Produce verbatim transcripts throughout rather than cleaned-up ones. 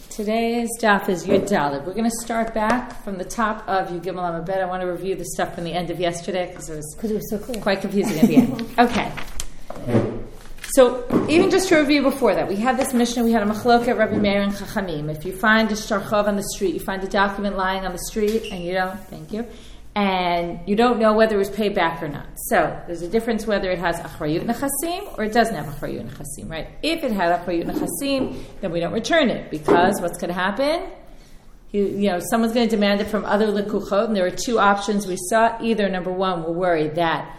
Today's daf is Yud Daled. We're going to start back from the top of Yud Gimel Amud Bet. I want to review the stuff from the end of yesterday because it was because it was so clear, quite confusing at the end. Okay. So even just to review before that, we had this Mishnah, we had a Machloket, Rabbi Meir and Chachamim. If you find a Shtarchov on the street, you find a document lying on the street, and you don't, thank you, and you don't know whether it was paid back or not. So there's a difference whether it has Achrayut Nechasim or it doesn't have Achrayut Nechasim, right? If it had Achrayut Nechasim, then we don't return it, because what's going to happen? You, you know, someone's going to demand it from other Lekuchot, and there are two options we saw. Either, number one, we're worried that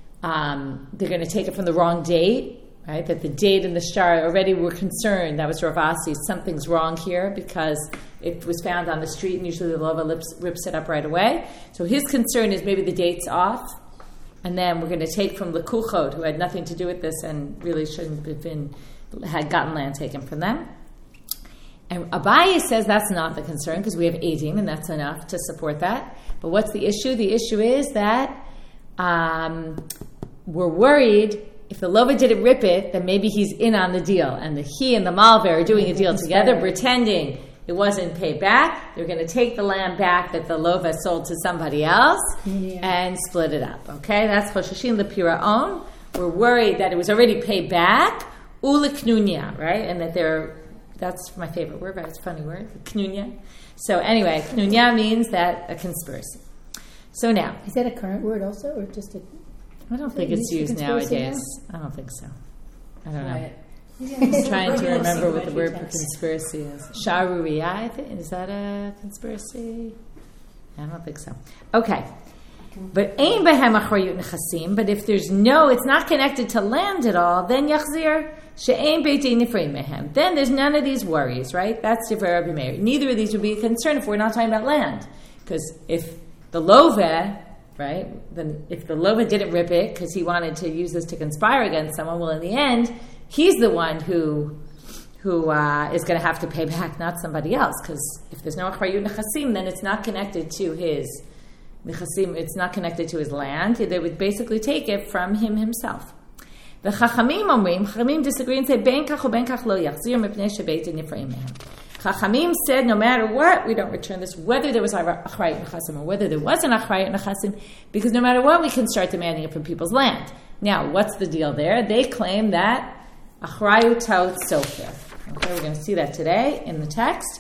um, they're going to take it from the wrong date, right? That the date in the shtar already we're concerned. That was Rav Asi. Something's wrong here because it was found on the street, and usually the lova rips, rips it up right away. So his concern is maybe the date's off, and then we're going to take from Lekuchot, who had nothing to do with this and really shouldn't have been had gotten land taken from them. And Abaye says that's not the concern because we have Eidim, and that's enough to support that. But what's the issue? The issue is that um, we're worried. If the lova didn't rip it, then maybe he's in on the deal. And the, he and the malver are doing a deal together, pretending it wasn't paid back. They're going to take the land back that the lova sold to somebody else yeah. and split it up. Okay, that's Chosheshin L'Piraon. We're worried that it was already paid back. U'Leknunya, right? And that they're, that's my favorite word, right? It's a funny word, Knunya. So anyway, Knunya means that a conspiracy. So now. Is that a current word also, or just a... I don't think it's used nowadays. Now? I don't think so. I don't know. I'm trying to remember what the word for conspiracy is. Sharuriya, I think. Is that a conspiracy? I don't think so. Okay. But ain behem achrayut nechasim. But if there's no, it's not connected to land at all, then yachzir she'ain beit din nifrein mehem. Then there's none of these worries, right? That's Divrei Rabbi Meir. Neither of these would be a concern if we're not talking about land. Because if the love, right? Then if the lova didn't rip it because he wanted to use this to conspire against someone, well, in the end, he's the one who who uh, is going to have to pay back, not somebody else. Because if there's no achrayut nechasim, then it's not connected to his nechasim. It's not connected to his land. They would basically take it from him himself. The chachamim omrim, chachamim disagree and say ben kach or ben kach lo yachzir mipnei shebeit nifreim mehem. Chachamim said, no matter what, we don't return this, whether there was achrayut nechasim or whether there wasn't achrayut nechasim, because no matter what, we can start demanding it from people's land. Now, what's the deal there? They claim that achrayut taot sofer. Okay, we're going to see that today in the text.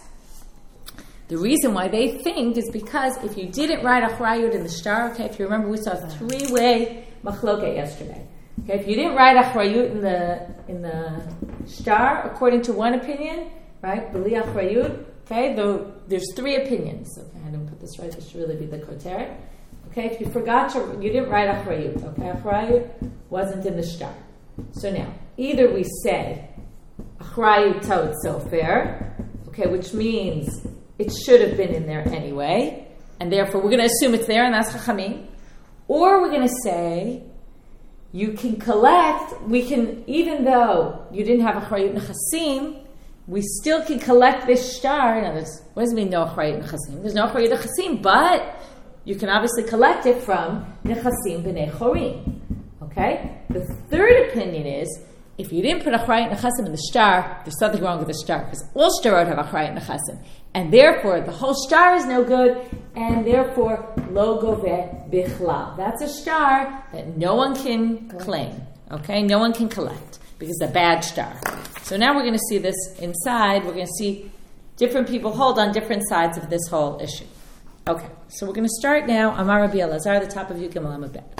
The reason why they think is because if you didn't write achrayut in the shtar, okay, if you remember, we saw a three-way machloket yesterday. Okay, if you didn't write achrayut in the in the shtar, according to one opinion, right? B'li achrayut. Okay, though there's three opinions. Okay, I didn't put this right. This should really be the koteret. Okay, if you forgot to, you didn't write achrayut. Okay, achrayut wasn't in the shtar. So now, either we say achrayut taot sofer, okay, which means it should have been in there anyway, and therefore we're going to assume it's there, and that's chachamim. Or we're going to say you can collect. We can, even though you didn't have achrayut nechasim, we still can collect this shtar. Now, what does it mean, no achrayut nechasim? There's no achrayut nechasim, but you can obviously collect it from nechasim b'nei chorim. Okay? The third opinion is, if you didn't put achrayut nechasim in the shtar, there's something wrong with the shtar, because all shtarot have achrayut nechasim. And therefore, the whole shtar is no good, and therefore, lo goveh bichlal. That's a shtar that no one can claim. Okay? No one can collect, because it's a bad shtar. So now we're going to see this inside. We're going to see different people hold on different sides of this whole issue. Okay, so we're going to start now. Amar Rabbi Elazar, the top of Yud Gimel Amud Bet.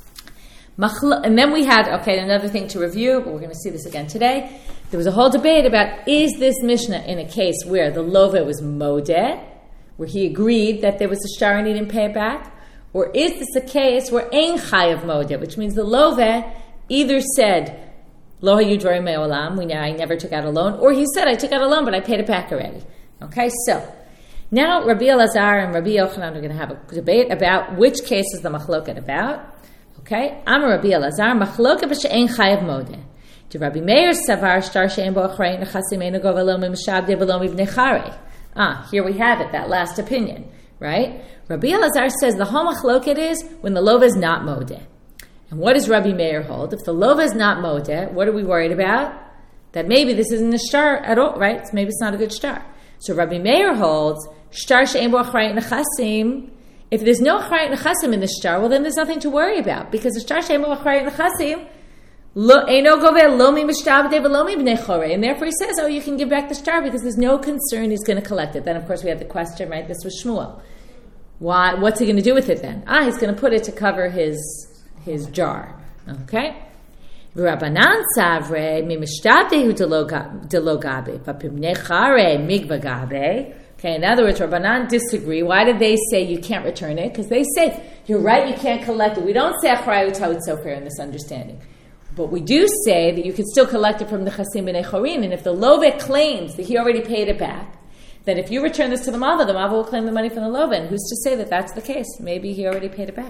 And then we had, okay, another thing to review, but we're going to see this again today. There was a whole debate about, is this Mishnah in a case where the lova was modeh, where he agreed that there was a shtar and he didn't pay it back? Or is this a case where ein chayav modeh, which means the lova either said, Lo hayu dvarim me'olam, we know I never took out a loan, or he said I took out a loan but I paid it back already. Okay, so now Rabbi Elazar and Rabbi Yochanan are going to have a debate about which case is the machloket about. Okay, Amar Rabbi Elazar, machloket b'she'ein chayav modeh. To Rabbi Meir savar shtar she'ein bo achrayut nechasim eino gova lo mimishabdeh v'lo mibnei charei. Ah, here we have it, that last opinion, right? Rabbi Elazar says the whole machloket is when the lova is not modeh. And what does Rabbi Meir hold? If the lova is not modeh, what are we worried about? That maybe this isn't a shtar at all, right? Maybe it's not a good shtar. So Rabbi Meir holds, shtar she'ein bo achrayut nechasim. If there's no achrayut nechasim in the shtar, well then there's nothing to worry about, because the shtar she'ein bo achrayut nechasim, eino gove lo mi mishtabdei v'lo mi bnei chorei, and therefore he says, oh, you can give back the shtar because there's no concern he's going to collect it. Then of course we have the question, right? This was Shmuel. Why? What's he going to do with it then? Ah, he's going to put it to cover his his jar. Okay. Rabbanan savre mi mishtabdei delo gabe v'pimnei chare migva gabe. Okay, in other words, Rabbanan disagree. Why did they say you can't return it? Because they say, you're right, you can't collect it. We don't say achrayut ha'utzofer in this understanding. But we do say that you can still collect it from the chasim b'nei chorin, and if the loveh claims that he already paid it back, then if you return this to the malva, the malva will claim the money from the loveh. And who's to say that that's the case? Maybe he already paid it back.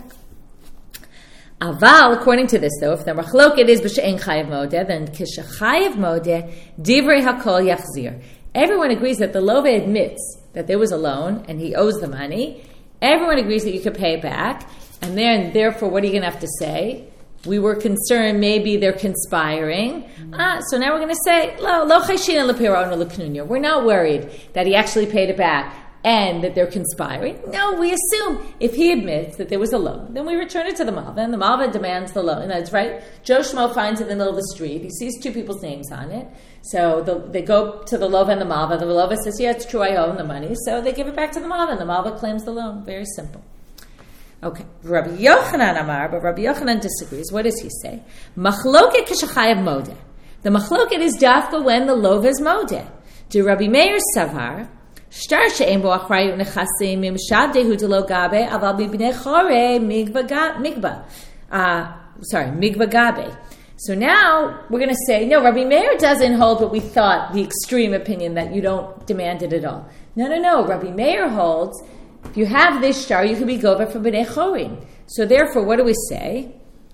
Aval, according to this though, if the machloket is b'she'en chayav modeh, then kishachayav modeh, divrei hakol yachzir. Everyone agrees that the loveh admits that there was a loan and he owes the money. Everyone agrees that you could pay it back. And then, therefore, what are you going to have to say? We were concerned maybe they're conspiring. Mm-hmm. Ah, so now we're going to say, lo, lo chayshina lepira ono leknunya. We're not worried that he actually paid it back and that they're conspiring. No, we assume if he admits that there was a loan, then we return it to the malva, and the malva demands the loan. And that's right. Joe Schmo finds it in the middle of the street. He sees two people's names on it. So the, they go to the lova and the malva. The lova says, yeah, it's true, I owe him the money. So they give it back to the malva, and the malva claims the loan. Very simple. Okay. Rabbi Yochanan Amar, but Rabbi Yochanan disagrees. What does he say? Machloket kishachayav modeh. The machloket is dafka when the lova is modeh. Do Rabbi Meir savar, shtar she'en bo achrayut nechasim mimshaddehu delo gabe aval bibnei chorei migba. Uh, sorry, migba gabe. So now we're going to say, no, Rabbi Meir doesn't hold what we thought, the extreme opinion that you don't demand it at all. No, no, no. Rabbi Meir holds, if you have this shtar, you can be gover for b'nei chorin. So therefore, what do we say?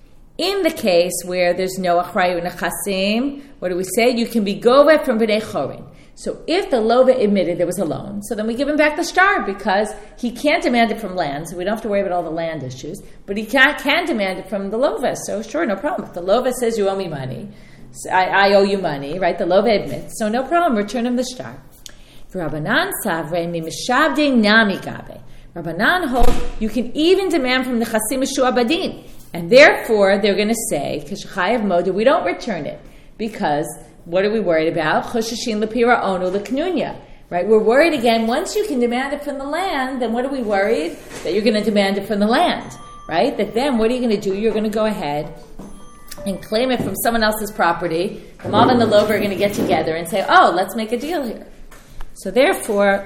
In the case where there's no achrayut nechasim, what do we say? You can be gover from b'nei chorin. So if the lova admitted there was a loan, so then we give him back the shtar because he can't demand it from land, so we don't have to worry about all the land issues, but he can, can demand it from the lova, so sure, no problem. If the lova says you owe me money, so I, I owe you money, right? The lova admits, so no problem, return him the shtar. Rabbanan savre mi mishavdei nami gabe. Rabbanan holds you can even demand from the chasim mishuabadin, and therefore they're going to say kishachayav modeh, we don't return it because what are we worried about? Chosheshin lepira onu leknunya. Right? We're worried again, once you can demand it from the land, then what are we worried? That you're going to demand it from the land. Right? That then what are you going to do? You're going to go ahead and claim it from someone else's property. The mom and the lova are going to get together and say, oh, let's make a deal here. So therefore,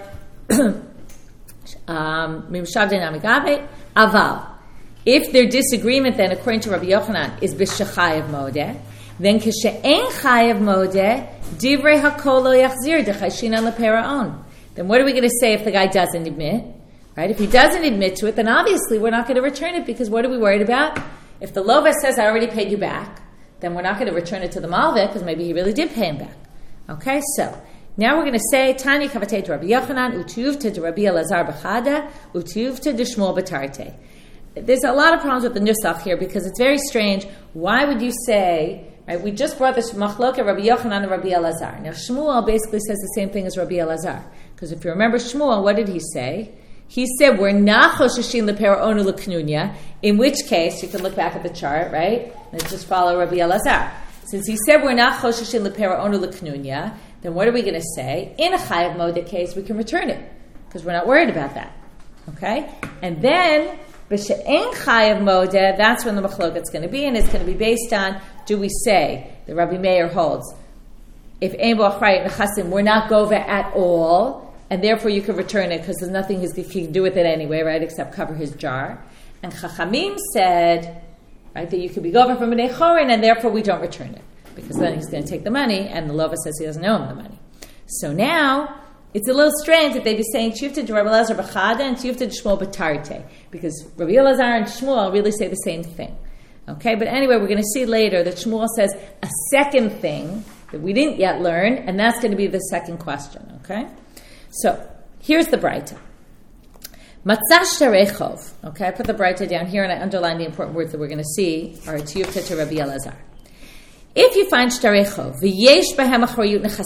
um, aval. If their disagreement then, according to Rabbi Yochanan, is b'shechayav modeh, then kishe'en chayav modeh, divrei hakol lo yachzir dechayshina leperaon. Then what are we going to say if the guy doesn't admit? Right? If he doesn't admit to it, then obviously we're not going to return it because what are we worried about? If the lova says, I already paid you back, then we're not going to return it to the malveh because maybe he really did pay him back. Okay, so now we're going to say, Tani kavatei to Rabbi Yochanan, utiyuvta to Rabbi Elazar b'chada, utiyuvta to Shmuel b'tarte. There's a lot of problems with the nusach here because it's very strange. Why would you say, right, we just brought this machloket Rabbi Yochanan and Rabbi Elazar. Now Shmuel basically says the same thing as Rabbi Elazar. Because if you remember Shmuel, what did he say? He said, we're not chosheshin lepera onu leknunya, in which case, you can look back at the chart, right? Let's just follow Rabbi Elazar. Since he said we're not chosheshin lepera onu leknunya, then what are we going to say? In a chayav modeh case, we can return it. Because we're not worried about that. Okay? And then, b'she'en chayav modeh, that's when the machloket's going to be, and it's going to be based on, do we say, the Rabbi Meir holds, if ein bo achrayut nechasim, we're not gova at all, and therefore you can return it because there's nothing he can do with it anyway, right, except cover his jar. And Chachamim said, right, that you could be gova from b'nei chorin, and therefore we don't return it because then he's going to take the money, and the lova says he doesn't owe him the money. So now it's a little strange that they'd be saying Tiyuvta to Rabbi Elazar b'chada and Tiyuvta to Shmuel b'tarte, because Rabbi Elazar and Shmuel really say the same thing. Okay, but anyway, we're going to see later that Shmuel says a second thing that we didn't yet learn, and that's going to be the second question. Okay. So, here's the Braita. Matzah shtarechov. Okay, I put the Braita down here and I underline the important words that we're going to see are Tiyuvta to Rabbi Elazar. If you find shtarechov, v'yesh b'hem achrayut nechasim,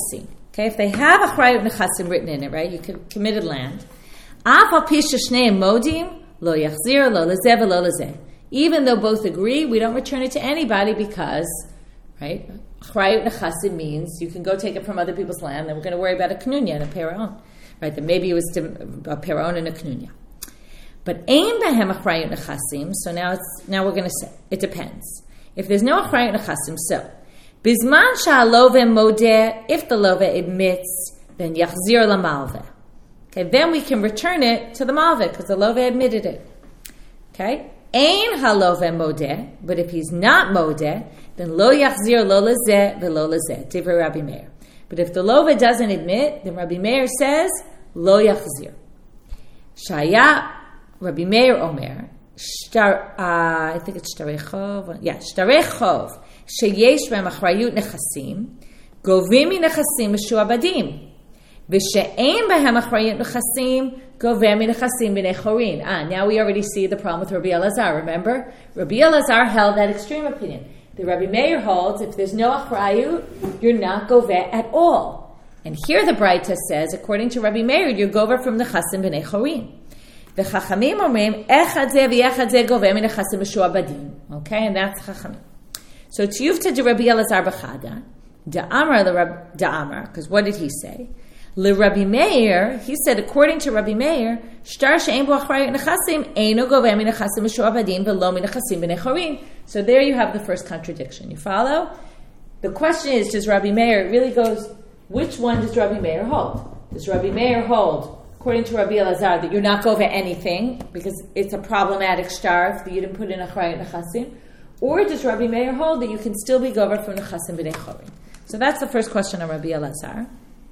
Okay, if they have achrayut nechasim written in it, right, you could committed land. Af al pi sheshneim modim lo yachzir lo lezeh v'lo lezeh. Even though both agree, we don't return it to anybody because, right, achrayut nechasim means you can go take it from other people's land, and we're going to worry about a knunya and a peraon, right? That maybe it was a peraon and a knunya. But ein behem achrayut nechasim. So now it's now we're going to say it depends. If there's no achrayut nechasim, so bizman sha'alove modeh, if the love admits, then yachzir lamalveh. Okay, then we can return it to the malveh because the love admitted it. Okay, ein halove modeh, but if he's not modeh, then lo yachzir lo lezeh v'lo lezeh. Divrei Rabbi Meir. But if the love doesn't admit, then Rabbi Meir says lo yachzir. Shaya Rabbi Meir Omer. Shtar, uh, I think it's shtarei chov. Yeah, shtarei chov. Sheyesh b'hem achrayut nechasim, govim mi nechasim meshuabadim. V'she'ein b'hem achrayut nechasim, govim mi nechasim b'nei chorin. Ah, now we already see the problem with Rabbi Elazar. Remember, Rabbi Elazar held that extreme opinion. The Rabbi Meir holds if there's no achrayut, you're not goveh at all. And here the Braita says, according to Rabbi Meir, you're goveh from nechasim b'nei chorin. V'chachamim omrim echad zeh v'echad zeh goveh mi nechasim meshuabadim. Okay, and that's chachamim. So tiyufta de Rabbi Elazar b'chada, da'amar le da'amar, because what did he say? Le Rabbi Meir, he said, according to Rabbi Meir, shtar she'ein bo achrayut nechasim, eino goveh mi nechasim meshuabadim v'lo mi nechasim b'nei chorin. So there you have the first contradiction. You follow? The question is, does Rabbi Meir, it really goes, which one does Rabbi Meir hold? Does Rabbi Meir hold, according to Rabbi Elazar, that you're not goveh anything, because it's a problematic shtar if you didn't put in achrayut nechasim? Or does Rabbi Meir hold that you can still be governed from nechasim b'nei chorin? So that's the first question on Rabbi Elazar.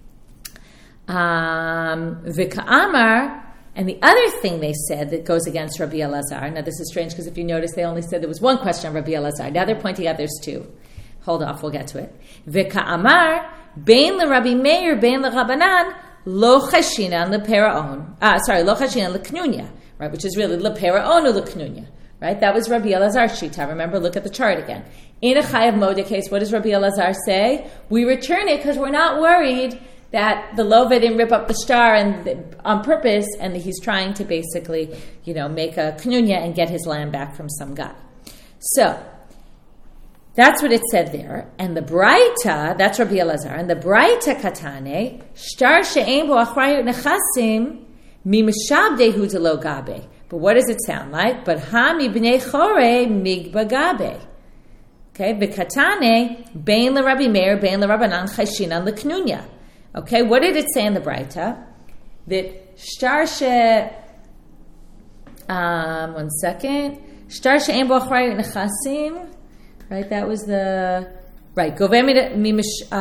Um, V'ka'amar, and the other thing they said that goes against Rabbi Elazar. Now this is strange because if you notice, they only said there was one question on Rabbi Elazar. Now they're pointing out there's two. Hold off, we'll get to it. V'ka'amar, bein le-Rabbi Meir, bein le-Rabbanan, lo chashinan le-peraon. Ah, sorry, lo chashinan le-knunya, right? Which is really le-peraon or le-knunya. Right? That was Rabbi Elazar's shita. Remember, look at the chart again. In a chayav modeh case, what does Rabbi Elazar say? We return it because we're not worried that the lova didn't rip up the star and the, on purpose, and that he's trying to basically, you know, make a knunya and get his land back from some guy. So that's what it said there. And the Braita, that's Rabbi Elazar, and the Braita katane, shtar she'ein bo achrayut nechasim mi mishabdehu de lo gabe. But what does it sound like? But hami b'nei chore migba gabe. Okay, v'katane bein l'Rabbi Meir bein l'Rabbanan chayshinan l'knunya. Okay, what did it say in the Braita? That shtar she, um, one second, shtar she'ein bo achrayut nechasim. Right, that was the right. Goveh mi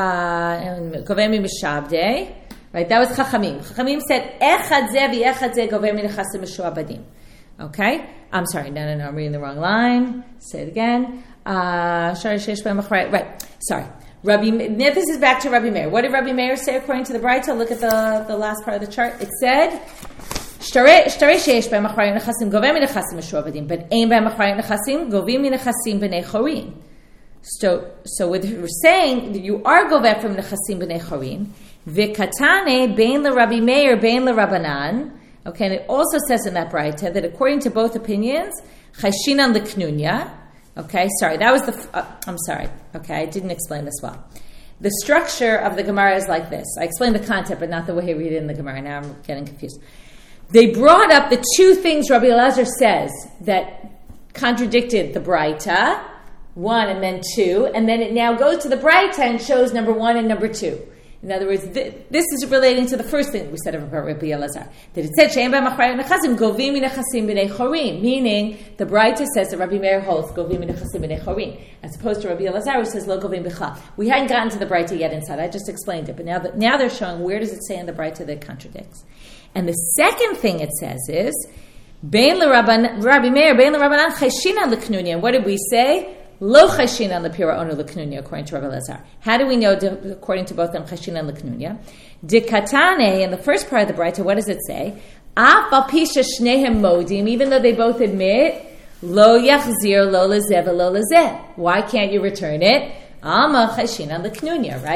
mishabdei. Right, that was Chachamim. Chachamim said echad zeh v'echad zeh goveh mi nechasim meshuabadim. Okay? I'm sorry, no, no, no, I'm reading the wrong line. Say it again. Uh, right, sorry. Rabbi, this is back to Rabbi Meir. What did Rabbi Meir say according to the Braita? Look at the, the last part of the chart. It said, Shtarei sheyesh b'hem achrayut nechasim goveh mi nechasim meshuabadim, but ein b'hem achrayut nechasim govim mi nechasim b'nei chorin. So, so with we're saying that you are goveh from nechasim b'nei chorin, v'katane bein l'Rabbi Meir bein l'Rabbanan. Okay, and it also says in that Braita that according to both opinions, chayshinan l'knunya. Okay, sorry, that was the. Uh, I'm sorry. Okay, I didn't explain this well. The structure of the Gemara is like this. I explained the content, but not the way I read it in the Gemara. Now I'm getting confused. They brought up the two things Rabbi Elazar says that contradicted the Braita, one and then two, and then it now goes to the Braita and shows number one and number two. In other words, th- this is relating to the first thing we said about Rabbi Elazar. That it said, She'en b'hem achrayut nechasim, govim mi nechasim b'nei chorin. Meaning, the Braita says that Rabbi Meir holds, govim mi nechasim b'nei chorin. As opposed to Rabbi Elazar, who says, lo govim b'chal. We hadn't gotten to the Braita yet inside. I just explained it. But now, that, now they're showing where does it say in the Braita that it contradicts. And the second thing it says is, Bein l'Rabbi Meir, bein l'Rabbanan, chayshinan l'knunya. And what did we say? Lo chashinan l'piraonu l'knunya, according to Rabbi Elazar. How do we know, according to both them, chashinan l'knunya? Dikatane, in the first part of the Braita, what does it say? Af al pisha shnehem modim, even though they both admit, lo yachzir lo lezeh v'lo lezeh. Why can't you return it? Ama chashinan l'knunya, right?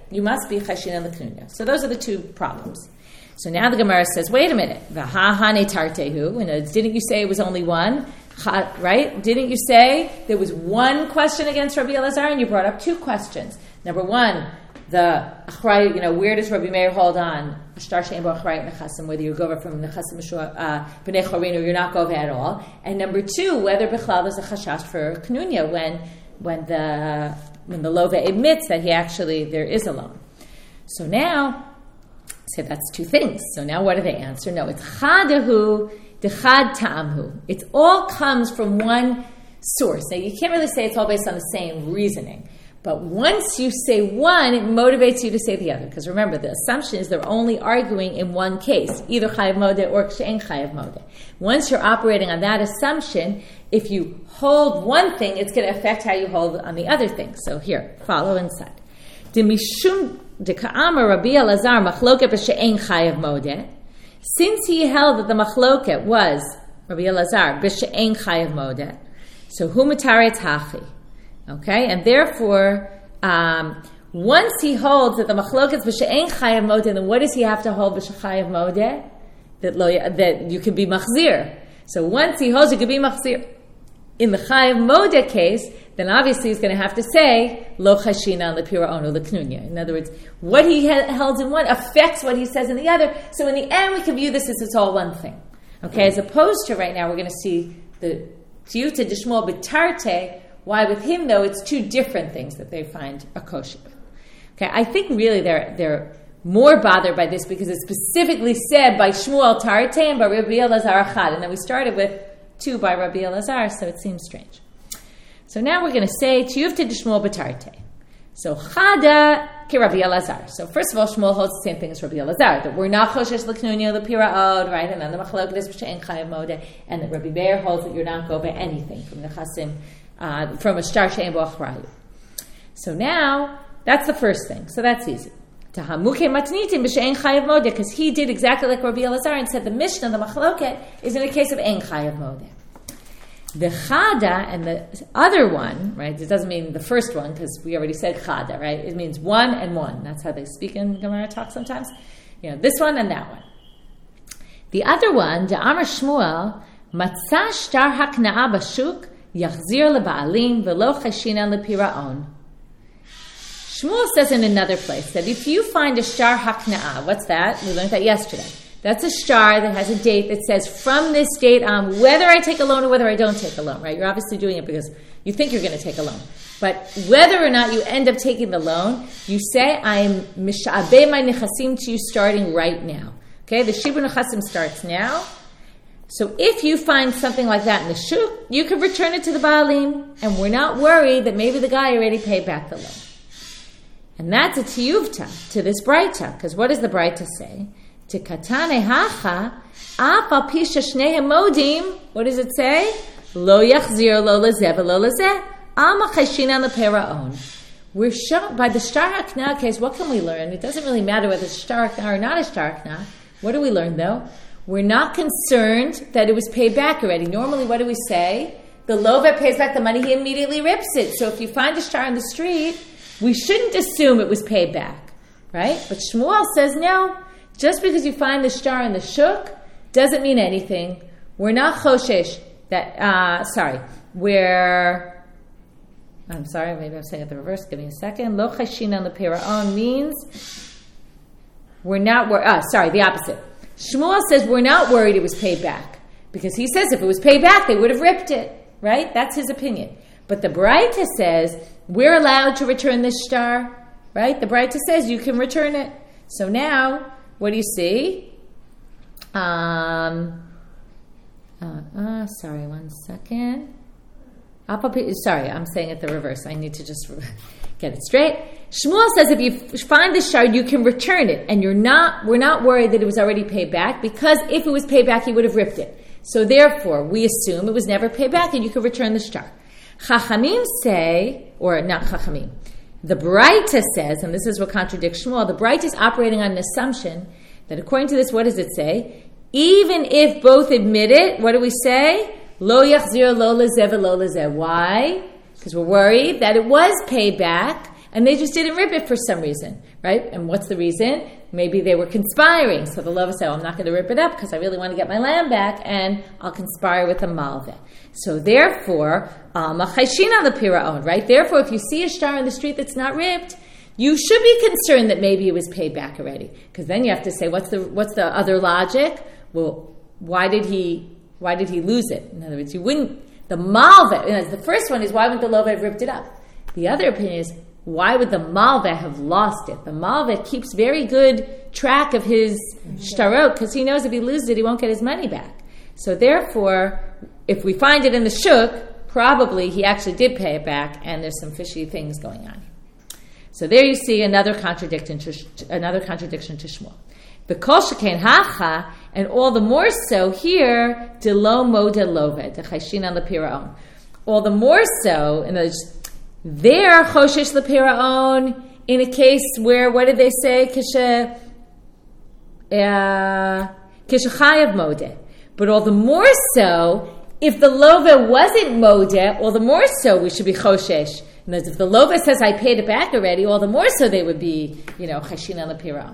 You must be chashin l'knunya. So those are the two problems. So now the Gemara says, wait a minute. V'hahane tartehu. Didn't you say it was only one? Right? Didn't you say there was one question against Rabbi Elazar, and you brought up two questions? Number one, the achrayut, you know, where does Rabbi Meir hold on? Ashtar she'en bo achrayut nechasim, whether you go from nechasim b'nei chorin or you're not go at all. And number two, whether bichlal there's a chashash for knunya when when the when the lova admits that he actually there is a loan. So now, say that's two things. So now what do they answer? No, it's chadahu dechad ta'amhu. It all comes from one source. Now you can't really say it's all based on the same reasoning. But once you say one, it motivates you to say the other. Because remember, the assumption is they're only arguing in one case, either chayav modeh or kshe'en chayav modeh. Once you're operating on that assumption, if you hold one thing, it's going to affect how you hold on the other thing. So here, follow inside. Demishum deka'amar Rabbi Elazar machloket b'she'en chayav modeh. Since he held that the machloket was Rabbi Elazar b'she'en chayav modeh, so hu mitaret hachi. Okay, and therefore, um, once he holds that the machloket is b'she'en chayav modeh, then what does he have to hold b'shechayav modeh? That lo, that you can be machzir. So once he holds you can be machzir in the chayav modeh case, then obviously he's going to have to say lo chashina lepira ono leknunya. In other words, what he held in one affects what he says in the other. So in the end, we can view this as it's all one thing. Okay, as opposed to right now, we're going to see the tiyuta d'shmuel b'tarte. Why with him, though, it's two different things that they find a kosher. Okay, I think really they're they're more bothered by this because it's specifically said by Shmuel Tarte and by Rabbi Elazar Achad, and then we started with two by Rabbi Elazar, so it seems strange. So now we're going to say Tiyuvta d'Shmuel b'Tarte. So Chada ki Rabbi Elazar. So first of all, Shmuel holds the same thing as Rabbi Elazar, that we're not choshesh l'knunya l'pira'od, right? And then the machloket is b'she'en chayav modeh, and that Rabbi Meir holds that you're not go by anything from the chasim. Uh, from a shtar she'en bo achrayut. So now, that's the first thing. So that's easy. Tahamuke matnitim b'she'en chayav modeh, because he did exactly like Rabbi Elazar and said the Mishnah, the machloket, is in a case of en chayav modeh. The chada and the other one, right? It doesn't mean the first one, because we already said chada, right? It means one and one. That's how they speak in Gemara talk sometimes. You know, this one and that one. The other one, the Amar Shmuel, matzah shtar hakna'a b'shuk, Yachzir leba'alim velo chashina lepira'on. Shmuel says in another place that if you find a shtar hakna'a, what's that? We learned that yesterday. That's a shtar that has a date that says from this date on whether I take a loan or whether I don't take a loan, right? You're obviously doing it because you think you're going to take a loan. But whether or not you end up taking the loan, you say, I'm misha'abeh my nechasim to you starting right now. Okay, the shibur nechasim starts now. So if you find something like that in the shuk, you can return it to the Baalim, and we're not worried that maybe the guy already paid back the loan. And that's a tiyuvta to this braita, because what does the braita say? To katane hacha, af al pisha shnehem modim, what does it say? Lo yachzir lo lezeh v'lo lezeh, ama chashina leperaon. We're shown, by the shtar hakna case, what can we learn? It doesn't really matter whether it's shtar hakna or not a shtar hakna. What do we learn though? We're not concerned that it was paid back already. Normally, what do we say? The lova pays back the money, he immediately rips it. So if you find a shtar on the street, we shouldn't assume it was paid back, right? But Shmuel says, no, just because you find the shtar in the shuk doesn't mean anything. We're not choshesh that, uh, sorry, we're, I'm sorry, maybe I'm saying it the reverse. Give me a second. Lo chashina lepira'on means we're not, wor- uh, sorry, the opposite. Shmuel says we're not worried it was paid back because he says if it was paid back, they would have ripped it, right? That's his opinion. But the Braita says we're allowed to return this shtar, right? The Braita says you can return it. So now, what do you see? Um, uh, uh, sorry, one second. Sorry, I'm saying it the reverse. I need to just get it straight. Shmuel says if you find the shtar, you can return it, and you're not. We're not worried that it was already paid back because if it was paid back, he would have ripped it. So therefore, we assume it was never paid back, and you can return the shtar. Chachamim say, or not Chachamim, the Braita says, and this is what contradicts Shmuel. The Braita is operating on an assumption that according to this, what does it say? Even if both admit it, what do we say? Lo yachzir lo lezeh v'lo lezeh. Why? Because we're worried that it was paid back, and they just didn't rip it for some reason, right? And what's the reason? Maybe they were conspiring. So the Lova said, oh, I'm not going to rip it up because I really want to get my land back, and I'll conspire with the Malveh. So therefore, um, right? Therefore, if you see a star in the street that's not ripped, you should be concerned that maybe it was paid back already. Because then you have to say, what's the what's the other logic? Well, why did he why did he lose it? In other words, you wouldn't. The Malveh, you know, the first one is, why wouldn't the Lova have ripped it up? The other opinion is, why would the Malveh have lost it? The Malveh keeps very good track of his shtarot, because he knows if he loses it, he won't get his money back. So therefore, if we find it in the shuk, probably he actually did pay it back, and there's some fishy things going on. So there you see another contradiction to another contradiction to Shmuel. The kol shekain hacha, and all the more so here, de lo mo de love, de chayshin lepiraon. All the more so, in those there choshesh lepiraon, in a case where, what did they say? Kishe kishe chayav mode. But all the more so, if the lova wasn't modeh, all the more so we should be choshesh. And if the lova says I paid it back already, all the more so they would be, you know, chashin lepiraon.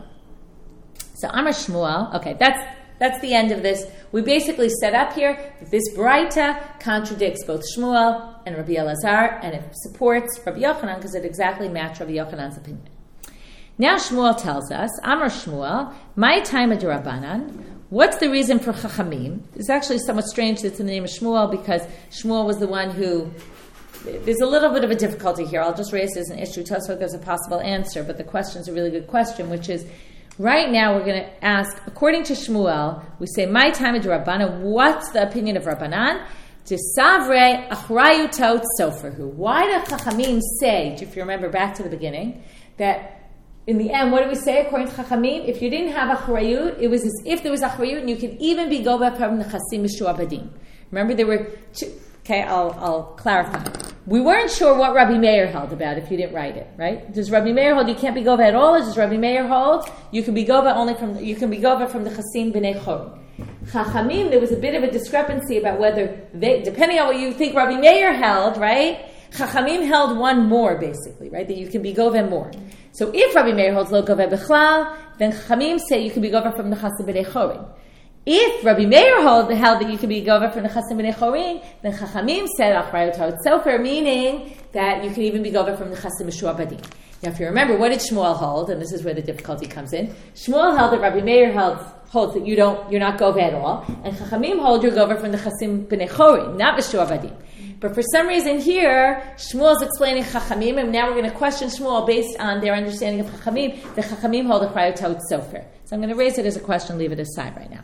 So Amar Shmuel, okay, that's that's the end of this. We basically set up here that this Braita contradicts both Shmuel and Rabbi Elazar, and it supports Rabbi Yochanan because it exactly matched Rabbi Yochanan's opinion. Now Shmuel tells us, Amar Shmuel, my time of Rabbanan. What's the reason for Chachamim? It's actually somewhat strange that it's in the name of Shmuel, because Shmuel was the one who. There's a little bit of a difficulty here. I'll just raise this as an issue. Tosfot gives a possible answer, but the question is a really good question, which is, right now we're going to ask, according to Shmuel, we say, my time of Rabbanan, what's the opinion of Rabbanan? Tisavre achrayutot soferhu. Why do Chachamim say, if you remember back to the beginning, that in the end, what do we say according to Chachamim? If you didn't have achrayut, it was as if there was achrayut, and you could even be gova from the chasim mishuabadim. Remember, there were two. Okay, I'll, I'll clarify. We weren't sure what Rabbi Meir held about if you didn't write it, right? Does Rabbi Meir hold you can't be gova at all, or does Rabbi Meir hold you can be gova only from you can be gova from the chasim b'nei chorim? Chachamim, there was a bit of a discrepancy about whether they, depending on what you think Rabbi Meir held, right? Chachamim held one more, basically, right? That you can be gova more. So if Rabbi Meir holds lo gova b'chlal, then Chachamim say you can be gova from the chasim b'nei chorim. If Rabbi Meir held, held that you could be gova from the chasim b'nei chorim, then Chachamim said achrayut ha'ot sofer, meaning that you can even be gova from the chasim mishuabadim. Now, if you remember, what did Shmuel hold? And this is where the difficulty comes in. Shmuel held that Rabbi Meir held holds that you don't, you're not gova at all, and Chachamim hold you're gova from the chasim b'nei chorim, not mishuabadim. But for some reason here, Shmuel's explaining Chachamim, and now we're going to question Shmuel based on their understanding of Chachamim. The Chachamim hold achrayut ha'ot sofer. So I'm going to raise it as a question, leave it aside right now.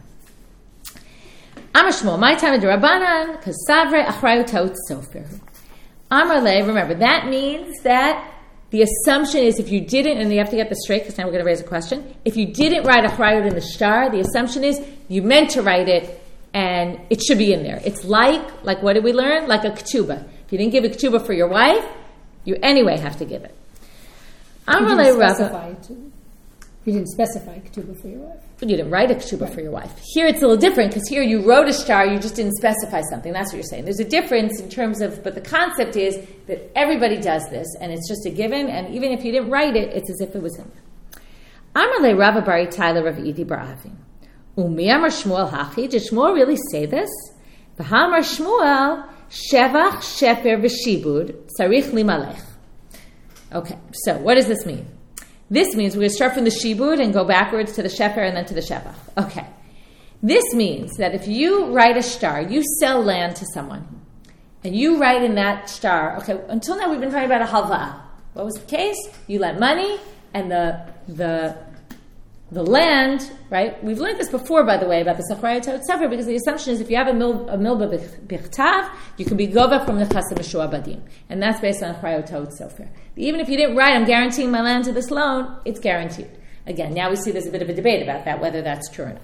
Amar Shmuel, my time of Rabbanan, kasavre achrayut ha'ot sofer. Amar le, remember, that means that the assumption is if you didn't, and you have to get this straight because now we're going to raise a question, if you didn't write achrayut in the shtar, the assumption is you meant to write it and it should be in there. It's like, like what did we learn? Like a ketubah. If you didn't give a ketubah for your wife, you anyway have to give it. Amar le Rava. You didn't specify ketubah for your wife. But you didn't write a ketubah right. for your wife. Here it's a little different because here you wrote a shtar, you just didn't specify something. That's what you're saying. There's a difference in terms of, but the concept is that everybody does this, and it's just a given, and even if you didn't write it, it's as if it was in there. Amar le Rava bar Itay Rav Idi bar Avin. Umi amar Shmuel hachi. Did Shmuel really say this? V'hamar Shmuel shevach shefer v'shibud sarich limalech. Okay, so what does this mean? This means we're going to start from the shibud and go backwards to the shefer and then to the shevach. Okay. This means that if you write a shtar, you sell land to someone, and you write in that shtar, okay, until now we've been talking about a halva'ah. What was the case? You lent money, and the the the land, right? We've learned this before, by the way, about the achrayut ha'ot sofer, because the assumption is if you have a mil, a milba bichtav, you can be gova from the chasim mishuabadim, and that's based on achrayut ha'ot sofer. Even if you didn't write, I'm guaranteeing my land to this loan, it's guaranteed. Again, now we see there's a bit of a debate about that, whether that's true or not.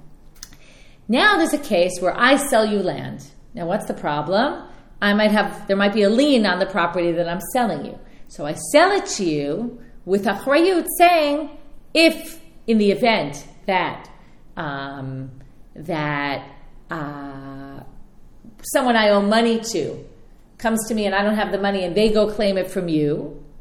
Now there's a case where I sell you land. Now what's the problem? I might have, there might be a lien on the property that I'm selling you. So I sell it to you with achrayut, saying, if in the event that um, that uh, someone I owe money to comes to me and I don't have the money and they go claim it from you,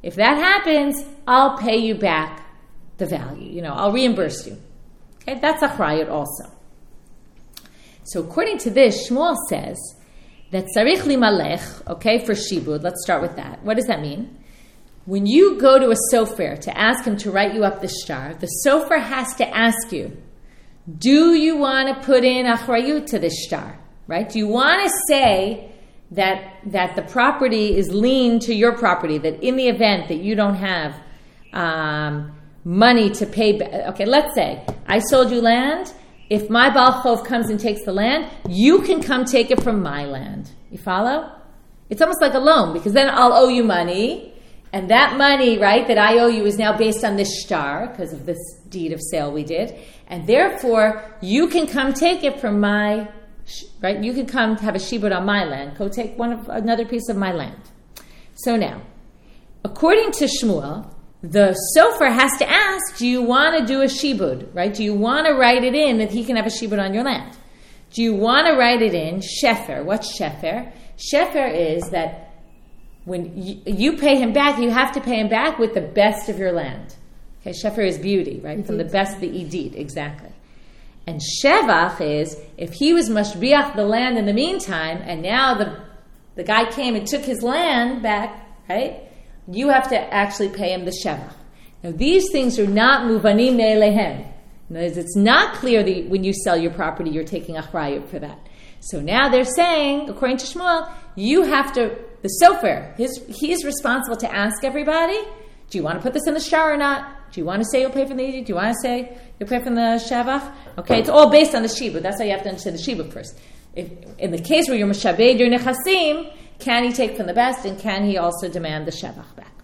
If that happens, I'll pay you back the value. You know, I'll reimburse you. Okay, that's achrayut also. So according to this, Shmuel says that tzarich limalech, okay, for shibud. Let's start with that. What does that mean? When you go to a sofer to ask him to write you up the shtar, the sofer has to ask you, do you want to put in achrayut to this shtar? Right? Do you want to say that that the property is lien to your property, that in the event that you don't have um, money to pay back, okay, let's say I sold you land. If my Baal Chov comes and takes the land, you can come take it from my land. You follow? It's almost like a loan, because then I'll owe you money, and that money, right, that I owe you is now based on this shtar, because of this deed of sale we did, and therefore, you can come take it from my, right, you can come have a shibud on my land, go take one of another piece of my land. So now, according to Shmuel, the sofer has to ask, do you want to do a shibud, right? Do you want to write it in that he can have a shibud on your land? Do you want to write it in shefer? What's shefer? Shefer is that when you, you pay him back, you have to pay him back with the best of your land. Okay, shefer is beauty, right? Indeed. From the best, the edit, exactly. And shevach is, if he was mashbiach the land in the meantime, and now the the guy came and took his land back, right? You have to actually pay him the shevach. Now, these things are not muvanim ne'elehem. It's not clear that when you sell your property, you're taking achrayut for that. So now they're saying, according to Shmuel, you have to, the sofer, his, he's responsible to ask everybody, do you want to put this in the shtar or not? Do you want to say you'll pay from the edit? Do you want to say you'll pay from the shevach? Okay, it's all based on the shibud. That's how you have to understand the shibud first. If, in the case where you're meshabed your nechasim, can he take from the best, and can he also demand the shevach back?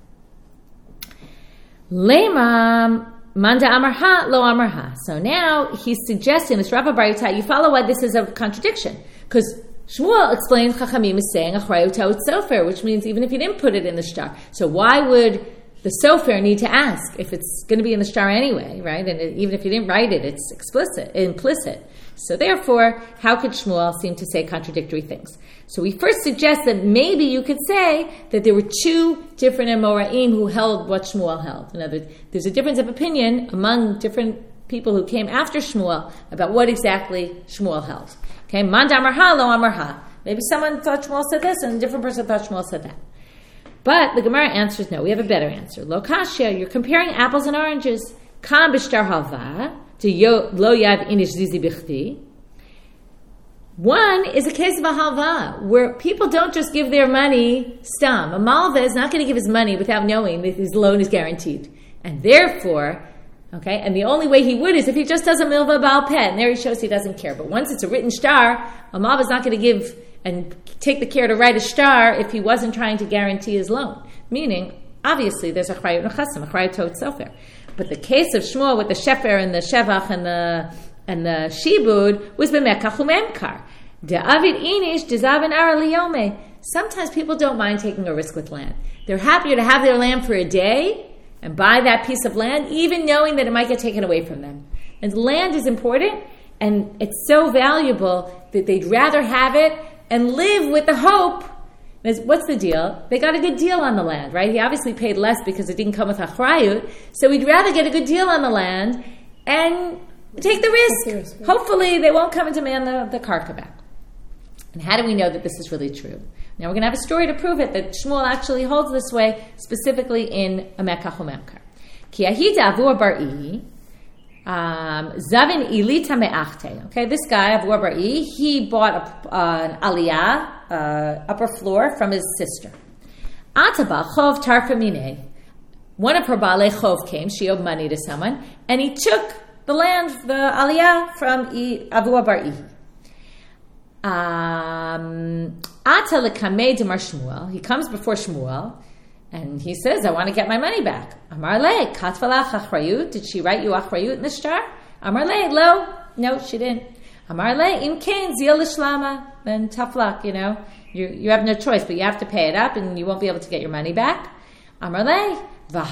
Lema manda amarha lo amarha. So now he's suggesting, this Rav Bar Yitai, you follow why this is a contradiction, because Shmuel explains Chachamim is saying achrayut ta'ut sofer, which means even if you didn't put it in the shtar. So why would the sofer need to ask if it's going to be in the shtar anyway, right? And it, even if you didn't write it, it's explicit, implicit. So therefore, how could Shmuel seem to say contradictory things? So we first suggest that maybe you could say that there were two different Amoraim who held what Shmuel held. In other words, there's a difference of opinion among different people who came after Shmuel about what exactly Shmuel held. Okay, Manda Amarha, Lo Amarha. Maybe someone thought Shmuel said this, and a different person thought Shmuel said that. But the Gemara answers no. We have a better answer. Lo Kashya, you're comparing apples and oranges. Kam b'shtar halva to lo yav inish zizi bichti. One is a case of a halva, where people don't just give their money stam. A malva is not going to give his money without knowing that his loan is guaranteed. And therefore, okay, and the only way he would is if he just does a milva bal peh, and there he shows he doesn't care. But once it's a written shtar, a malva is not going to give and take the care to write a shtar if he wasn't trying to guarantee his loan. Meaning, obviously, there's a achrayut nechasim, achrayut ta'ut sofer. But the case of Shmuel with the shefer and the shevach and the and the shibud was b'mekach u'memkar. De'avid inish dezaven ara liyome. Sometimes people don't mind taking a risk with land. They're happier to have their land for a day and buy that piece of land, even knowing that it might get taken away from them. And land is important, and it's so valuable that they'd rather have it and live with the hope. What's the deal? They got a good deal on the land, right? He obviously paid less because it didn't come with achrayut, so we'd rather get a good deal on the land and take the risk. The risk, right? Hopefully they won't come and demand the, the karka back. And how do we know that this is really true? Now we're going to have a story to prove it, that Shmuel actually holds this way, specifically in a mekach u'memkar. Ki ahita avur bar'i, zavin ilita me'achte. Okay, this guy, Avur bar'i, he bought a, uh, an aliyah, uh, upper floor, from his sister. Ataba chov tarfa mineh. One of her baalei chov came, she owed money to someone, and he took the land, the aliyah, from Avur bar'i. Um, Ata lekamei demar Shmuel. He comes before Shmuel, and he says, "I want to get my money back." Amar le katvalach achrayut. Did she write you achrayut in the shtar? Amar le lo. No, she didn't. Amar le im kain zil l'shlama. Then tough luck. You know, you you have no choice, but you have to pay it up, and you won't be able to get your money back. Amar le. He says,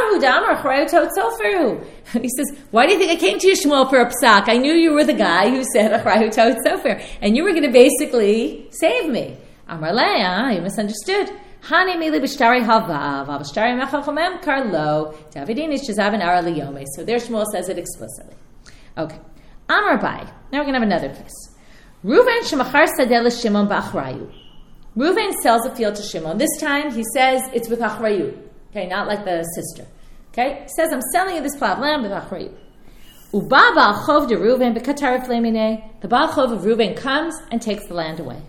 why do you think I came to you, Shmuel, for a psak? I knew you were the guy who said achrayut ta'ut sofer, and you were going to basically save me. Amar le, ah, you misunderstood. Hane mili b'shtari havav, avashtari mechachomem karlo, Davidin ish chazavin ara liyome. So there Shmuel says it explicitly. Okay. Amar Bai. Now we're going to have another case. Reuven shemachar sadeh l'Shimon b'achrayu. Reuven sells a field to Shimon. This time he says it's with achrayu. Okay, not like the sister. Okay? He says, I'm selling you this plot of land with achrayu. Uba ba'al chov de Reuven b'katar flemineh. The ba'al chov of Reuven comes and takes the land away.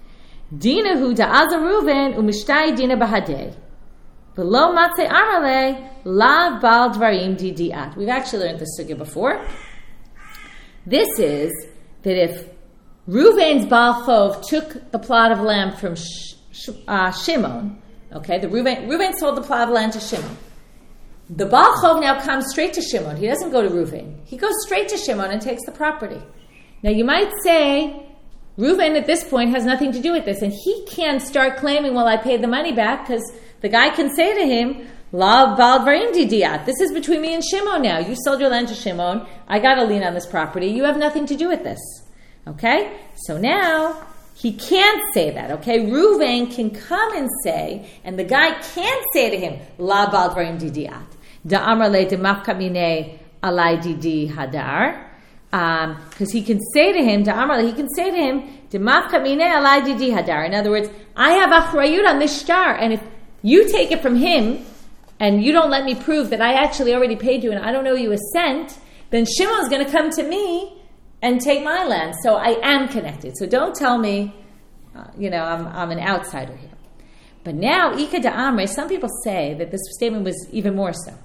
Dina hu da'aza Reuven u'mishtai dina b'hadeh. V'lo matzei amarle lav ba'al dvarim di di'at. We've actually learned this sugya before. This is that if Reuven's Baal Chov took the plot of land from Sh- Sh- uh, Shimon, okay, the Reuven, Reuven sold the plot of land to Shimon. The Baal Chov now comes straight to Shimon. He doesn't go to Reuven. He goes straight to Shimon and takes the property. Now you might say, Reuven at this point has nothing to do with this, and he can't start claiming, well, I paid the money back, because the guy can say to him, La Baal Dvarim Didiat. This is between me and Shimon now. You sold your land to Shimon. I got a lien on this property. You have nothing to do with this. Okay? So now, he can't say that. Okay? Reuven can come and say, and the guy can't say to him, La Baal Dvarim Didiat. Da'amar le demafka mine alai didi hadar. Because he can say to him, Da'amar le, he can say to him, demafka mine alai didi hadar. In other words, I have achrayut on this shtar, and if you take it from him, and you don't let me prove that I actually already paid you and I don't owe you a cent, then Shimon's going to come to me and take my land. So I am connected. So don't tell me, uh, you know, I'm, I'm an outsider here. But now, Ika da'amre, some people say that this statement was even more so.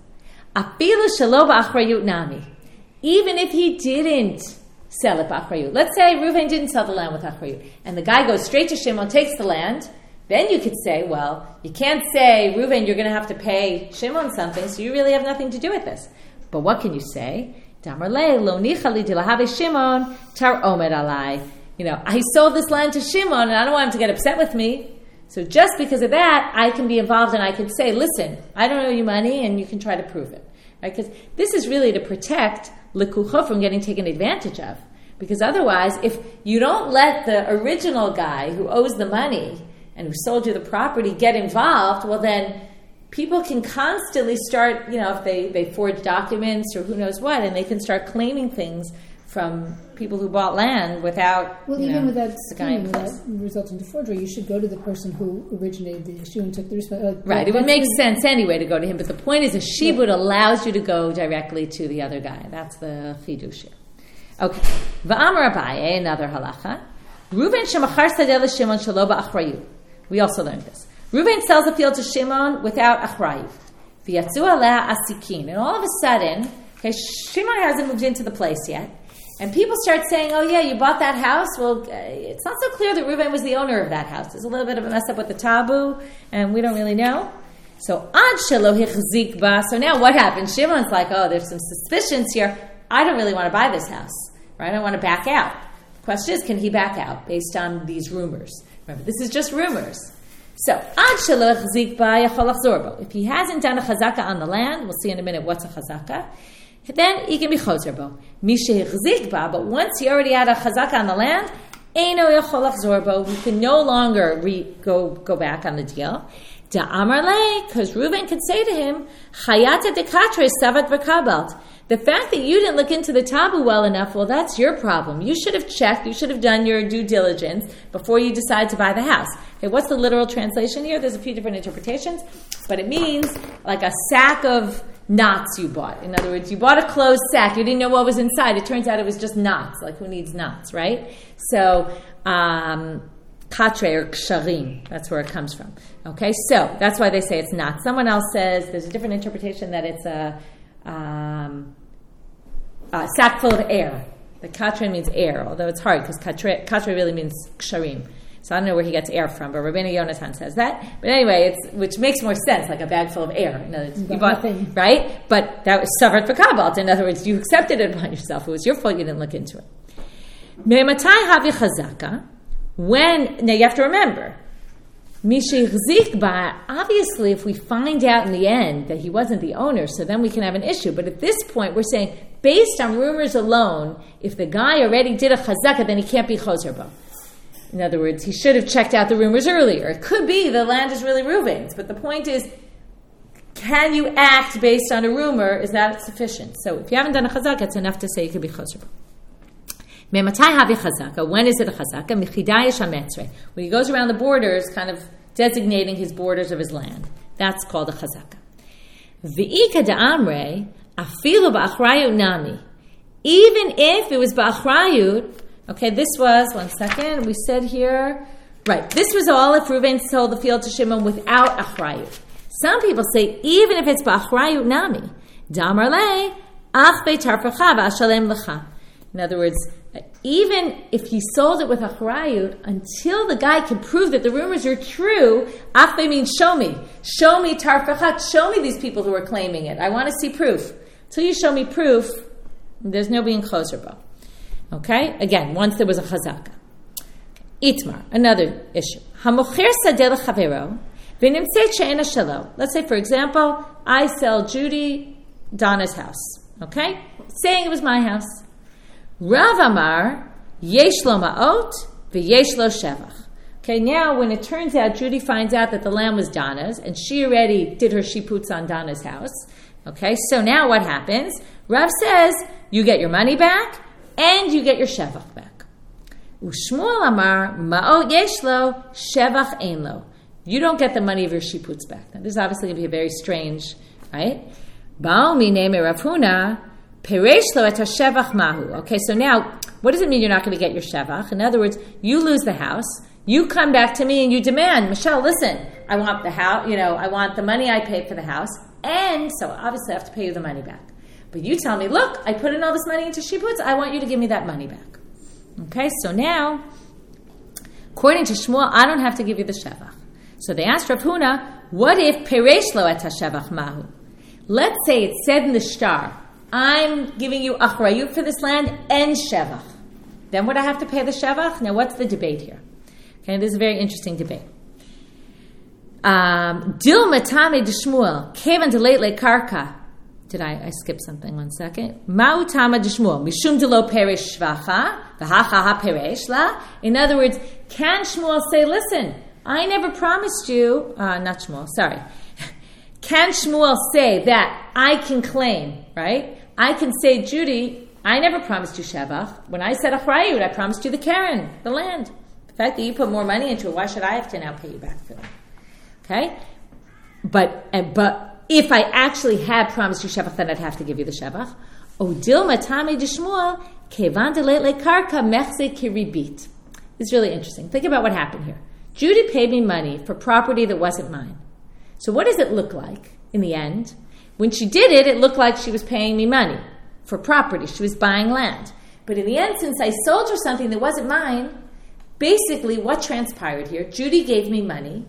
Afilu shelo ba'achrayut nami. Even if he didn't sell it ba'achrayut. Let's say Reuven didn't sell the land with achrayut, and the guy goes straight to Shimon, takes the land. Then you could say, well, you can't say, Reuven, you're going to have to pay Shimon something, so you really have nothing to do with this. But what can you say? Damarle, lo nichali dilahave Shimon, tar omed alai. You know, I sold this land to Shimon, and I don't want him to get upset with me. So just because of that, I can be involved, and I can say, listen, I don't owe you money, and you can try to prove it. Right? Because this is really to protect lekucho from getting taken advantage of. Because otherwise, if you don't let the original guy who owes the money and who sold you the property get involved, well then people can constantly start, you know, if they, they forge documents or who knows what, and they can start claiming things from people who bought land without, well, you even know, without scheme, without resulting to forgery, you should go to the person who originated the issue and took the responsibility. Right, like, it would make sense anyway to go to him, but the point is a shibud yeah. allows you to go directly to the other guy. That's the chidush. Okay. V'amar Abaye, another halacha. Reuven shemachar sadeh l'Shimon shelo ba'achrayut. We also learned this. Reuven sells a field to Shimon without achrayut. V'yatzu aleh asikin. And all of a sudden, okay, Shimon hasn't moved into the place yet. And people start saying, oh yeah, you bought that house? Well, it's not so clear that Reuven was the owner of that house. There's a little bit of a mess up with the tabu, and we don't really know. So, ad shelo hichzik ba. So now what happens? Shimon's like, oh, there's some suspicions here. I don't really want to buy this house. Right? I want to back out. The question is, can he back out based on these rumors? Remember, this is just rumors. So, ad shelo hichzik ba yachol lachzor bo. If he hasn't done a chazaka on the land, we'll see in a minute what's a chazaka, then he can be chozer bo. Mishe hichzik ba, but once he already had a chazaka on the land, eino yachol lachzor bo. He can no longer re, go go back on the deal. Da amar le, because Reuven could say to him, chayata dekatre savat v'kabelt. The fact that you didn't look into the tabu well enough, well, that's your problem. You should have checked, you should have done your due diligence before you decide to buy the house. Okay, what's the literal translation here? There's a few different interpretations, but it means like a sack of knots you bought. In other words, you bought a closed sack, you didn't know what was inside. It turns out it was just knots. Like, who needs knots, right? So, um, katre or ksharim, that's where it comes from. Okay, so that's why they say it's not. Someone else says, there's a different interpretation that it's a um, Uh, sack full of air. The katre means air, although it's hard because katre, katre really means ksharim. So I don't know where he gets air from, but Rabbeinu Yonatan says that. But anyway, it's which makes more sense, like a bag full of air. In other words, you bought, right? But that was savat v'kabalt. In other words, you accepted it upon yourself. It was your fault you didn't look into it. Me'matai havi chazaka. When, now you have to remember, Mishich ba, obviously if we find out in the end that he wasn't the owner, so then we can have an issue. But at this point, we're saying, based on rumors alone, if the guy already did a chazaka, then he can't be chozer bo. In other words, he should have checked out the rumors earlier. It could be the land is really Reuven's, but the point is, can you act based on a rumor? Is that sufficient? So if you haven't done a chazaka, it's enough to say you could be chazar. When is it a chazaka? When he goes around the borders, kind of designating his borders of his land. That's called a chazaka. V'ika da'amre, afilu ba'achrayut nami. Even if it was ba'achrayut, okay, this was, one second, we said here, right, this was all if Reuven sold the field to Shimon without achrayut. Some people say, even if it's ba'achrayut nami, da'amar le, ach be'tarfacha v'ashalem lecha. In other words, even if he sold it with achrayut, until the guy can prove that the rumors are true, achve means show me. Show me tarfachat. Show me these people who are claiming it. I want to see proof. Until you show me proof, there's no being closer bo. Okay? Again, once there was a chazaka. Itmar, another issue. Hamocher sadeh lechavero v'nimtzeh she'ena shelo. Let's say, for example, I sell Judy Donna's house. Okay? Saying it was my house. Rav Amar, yesh lo ma'ot, v'yesh lo shevach. Okay, now when it turns out Judy finds out that the land was Donna's, and she already did her shiputs on Donna's house, okay, so now what happens? Rav says, you get your money back, and you get your shevach back. Ushmuel Amar, ma'ot yesh lo, shevach ein lo. You don't get the money of your shiputs back. Now, this is obviously going to be a very strange, right? Ba'o minei me Rav Huna, Peresh lo et hashevach mahu. Okay, so now, what does it mean you're not going to get your shevach? In other words, you lose the house, you come back to me and you demand, Michelle, listen, I want the house, you know, I want the money I paid for the house, and so obviously I have to pay you the money back. But you tell me, look, I put in all this money into shiputs, I want you to give me that money back. Okay, so now, according to Shmuel, I don't have to give you the shevach. So they asked Rav Huna, what if Peresh lo et hashevach mahu? Let's say it said in the shtar, I'm giving you achrayut for this land and shevach. Then would I have to pay the shevach? Now, what's the debate here? Okay, this is a very interesting debate. Um, Dil matame de Shmuel, kevan de leit le karka. Did I, I skip something? One second. Ma'u tama de Shmuel, mishum de lo peresh shvacha, v'hacha ha peresh la. In other words, can Shmuel say, listen, I never promised you, uh, not Shmuel, sorry. Can Shmuel say that I can claim, right? I can say, Judy, I never promised you shevach. When I said achrayut, I promised you the keren, the land. The fact that you put more money into it, why should I have to now pay you back for that? Okay? But uh, but if I actually had promised you shevach, then I'd have to give you the shevach. Odil matame de Shmuel, kevan de leit le karka mechze kiribit. It's really interesting. Think about what happened here. Judy paid me money for property that wasn't mine. So what does it look like in the end? When she did it, it looked like she was paying me money for property. She was buying land. But in the end, since I sold her something that wasn't mine, basically what transpired here, Judy gave me money.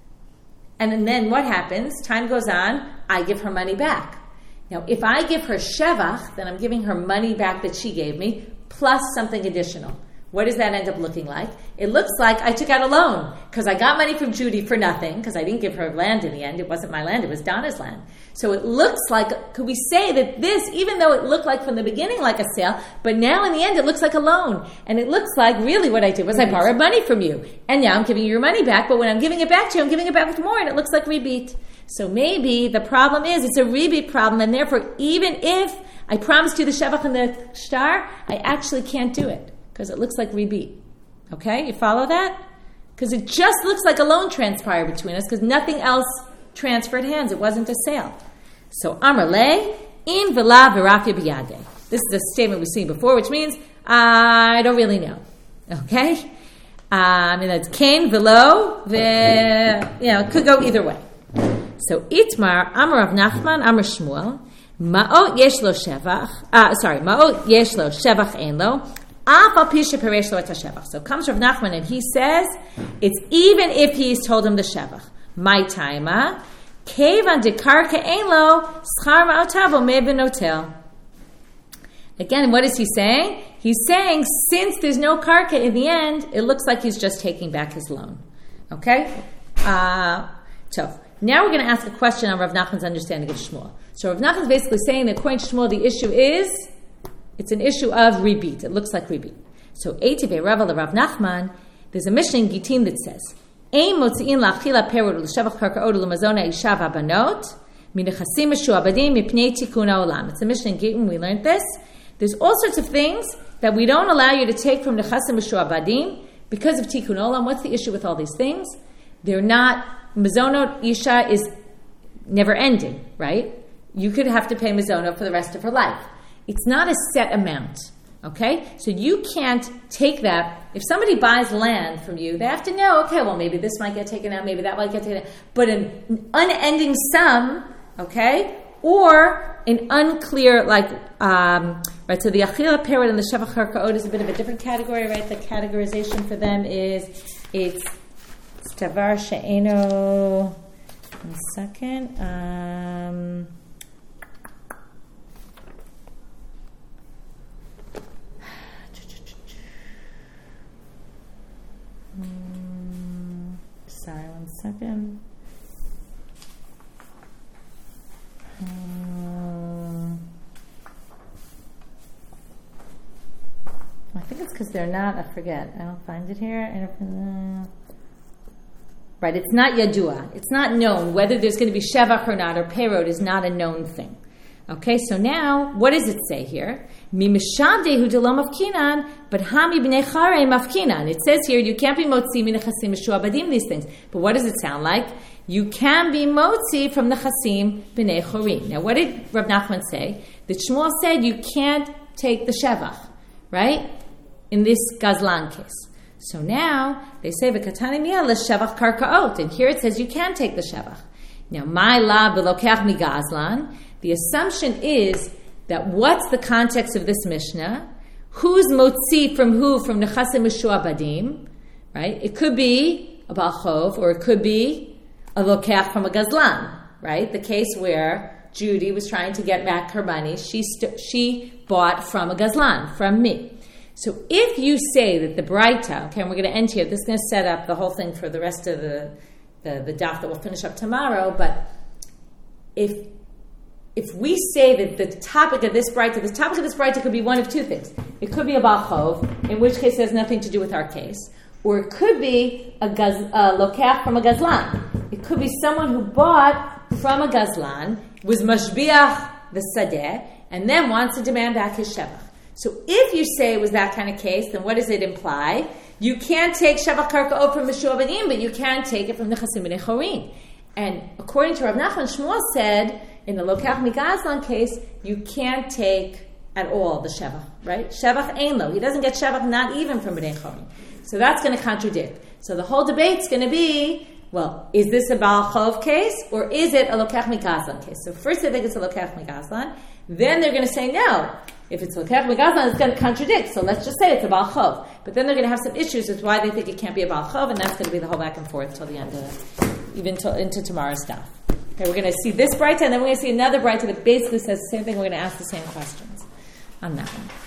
And then what happens? Time goes on, I give her money back. Now, if I give her shevach, then I'm giving her money back that she gave me, plus something additional. What does that end up looking like? It looks like I took out a loan because I got money from Judy for nothing because I didn't give her land in the end. It wasn't my land. It was Donna's land. So it looks like, could we say that this, even though it looked like from the beginning like a sale, but now in the end it looks like a loan. And it looks like really what I did was I borrowed money from you. And now I'm giving you your money back, but when I'm giving it back to you, I'm giving it back with more and it looks like rebeat. So maybe the problem is it's a rebeat problem and therefore even if I promised you the shevach and the shtar, I actually can't do it. Because it looks like rebeat. Okay? You follow that? Because it just looks like a loan transpired between us because nothing else transferred hands. It wasn't a sale. So, Amar le, in v'la v'rafya b'yadeh. This is a statement we've seen before, which means, I don't really know. Okay? Um, and that's kain, v'lo, v'e, you know, it could go either way. So, Itmar, Amar Rav Nachman, Amar Shmuel, ma'ot yesh lo shevach, uh, sorry, ma'ot yesh lo shevach ein lo, So it comes from Nachman and he says it's even if he's told him the shevach. My taima, kevan dekarka ein lo schar ma'otavo mebenotel. Again, what is he saying? He's saying since there's no karka in the end, it looks like he's just taking back his loan. Okay? Uh, so now we're going to ask a question on Rav Nachman's understanding of Shmuel. So Rav Nachman's basically saying that according to Shmuel, the issue is it's an issue of rebeat. It looks like rebeat. So, Eitive Rava Rav Nachman, There's a Mishnah in Gittin that says, Ein motzi'in la'achila perod u'l'shavach karka'od u'l'mazona isha v'abanot minechasim mishu'abadim mipnei tikkun ha'olam. It's a Mishnah in Gittin. We learned this. There's all sorts of things that we don't allow you to take from nechasim mishu'abadim because of tikkun ha'olam. What's the issue with all these things? They're not, mazonot isha is never ending, right? You could have to pay mazonot for the rest of her life. It's not a set amount. Okay? So you can't take that. If somebody buys land from you, they have to know, okay, well, maybe this might get taken out, maybe that might get taken out. But an unending sum, okay, or an unclear, like, um, right, so the achila perod and the shavach karka'od is a bit of a different category, right? The categorization for them is, it's tavar she'eno, one second, um... Mm, sorry, one second. Um, I think it's because they're not, I forget. I don't find it here. I don't, uh, right, it's not yadua. It's not known. Whether there's going to be shevach or not, or perod is not a known thing. Okay, so now, what does it say here? Mi mishavdehu delom mafkinan, but hami b'nei charei mafkinan. It says here, you can't be motzi minechasim mishuabadim, these things. But what does it sound like? You can be motzi from the chasim b'nei chorim. Now, what did Rav Nachman say? That Shmuel said you can't take the shevach, right? In this gazlan case. So now, they say, v'katani miyah l'shevach karkaot. And here it says you can take the shevach. Now, my la b'lokech mi gazlan. The assumption is that what's the context of this Mishnah? Who's motzi from who? From nechasim mishuabadim, right? It could be a Baal Chov, or it could be a lokech from a gazlan, right? The case where Judy was trying to get back her money, she st- she bought from a gazlan, from me. So if you say that the Braita, okay, and we're going to end here, this is going to set up the whole thing for the rest of the, the, the daf that we'll finish up tomorrow, but if If we say that the topic of this Braita, the topic of this Braita could be one of two things. It could be a Baal Chov, in which case it has nothing to do with our case. Or it could be a, gaz, a lokach from a gazlan. It could be someone who bought from a gazlan, was mashbiach the sadeh, and then wants to demand back his shevach. So if you say it was that kind of case, then what does it imply? You can't take shevach karka'ot from mishuabadim, but you can take it from the chasim b'nei chorim. And according to Rav Nachman, Shmuel said, in the Lokach Migazlan case, you can't take at all the Shevach, right? Shevach ein lo. He doesn't get Shevach not even from B'nai Chorim. So that's going to contradict. So the whole debate's going to be, well, is this a Baal Chov case, or is it a Lokach Migazlan case? So first they think it's a Lokach Migazlan, then they're going to say no. If it's Lokach Migazlan, it's going to contradict, so let's just say it's a Baal Chov. But then they're going to have some issues with why they think it can't be a Baal Chov, and that's going to be the whole back and forth till the end of it, even till, into tomorrow's stuff. Okay, we're going to see this Braita, and then we're going to see another Braita that basically says the same thing. We're going to ask the same questions on that one.